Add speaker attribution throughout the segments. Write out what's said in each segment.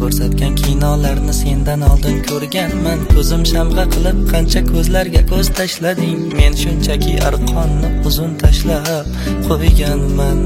Speaker 1: ko'rsatgan kinolarni sendan oldin ko'rganman. Ko'zim shamg'a qilib qancha ko'zlarga ko'z tashlading. Men shunchaki arqonni uzun tashlab qo'yganman.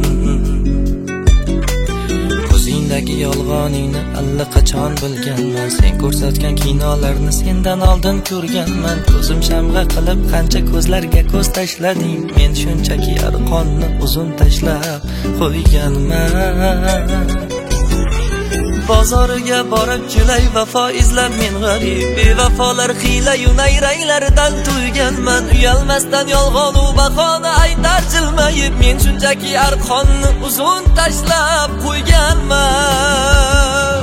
Speaker 1: Ko'zingdagi yolg'oningni allaqachon bilganman. Sen ko'rsatgan kinolarni sendan oldin ko'rganman. Ko'zim shamg'a qilib qancha ko'zlarga ko'z tashlading. Men shunchaki arqonni uzun tashlab qo'yganman. Bozoriga borib kelay vafo izlab men g'arib. Bevafolar hiyla-yu nayranglaridan to'yganman. Uyalmasdan yolg'on u bahona aytar jilmayib. Men shunchaki arqonni uzun tashlab qo'yganman.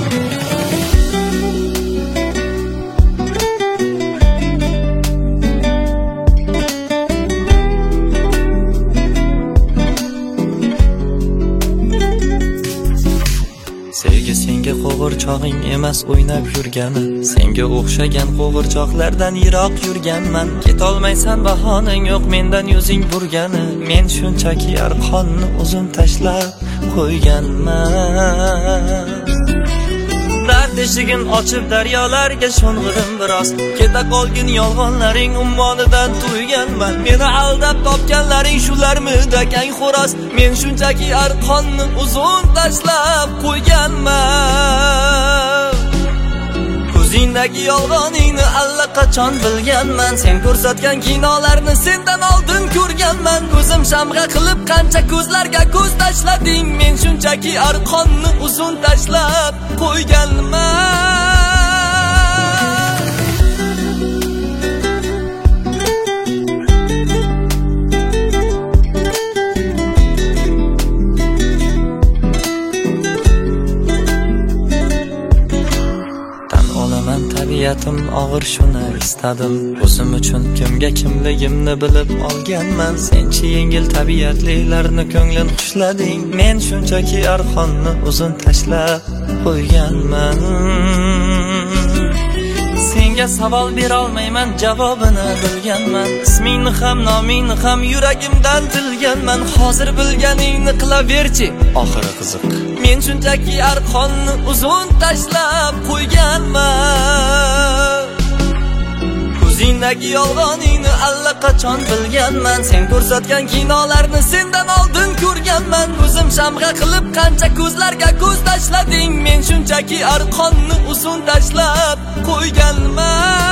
Speaker 1: Sevgi senga qo'g'irchog'ing emas o'ynab yurgani. Senga o'xshagan qo'g'irchoqlardan yiroq yurganman. Ketolmaysan bahonang yo'q mendan yuzing burgani. Men shunchaki arqonni uzun tashlab qo'yganman. Dard eshigin ochib daryolarga sho'ng'idim biroz. Keta qolgin yolg'onlaring ummonidan to'yganman. Meni aldab topganlaring shularmidi kang xo'roz. Men shunchaki arqonni uzun tashlab qo'yganman. Ko'zingdagi yolg'oningni allaqachon bilganman. Sen ko'rsatgan kinolarni sendan oldin ko'rganman. Ko'zim shamg'a qilib qancha ko'zlarga ko'z tashlading. Men shunchaki arqonni uzun tashlab qo'yganman. Tabiatim og'ir shuni istadim. O'zim uchun kimga kimligimni bilib olganman. Senchi yengil tabiatlilarni ko'nglim xushlading. Men shunchaki arqonni uzun tashlab qo'yganman. Senga savol bera olmayman, javobini bilganman. Ismingni ham, nomingni ham yuragimdan tilganman. Hozir bilganingni qilaverchi, oxiri qiziq. Men shunchaki arqonni uzun tashlab qo'yganman. Ko'zingdagi yolg'oningni allaqachon bilganman. Sen ko'rsatgan kinolarni sendan oldin ko'rganman. Ko'zim shamg'a qilib qancha ko'zlarga ko'z tashlading. Men shunchaki arqonni uzun tashlab qo'yganman.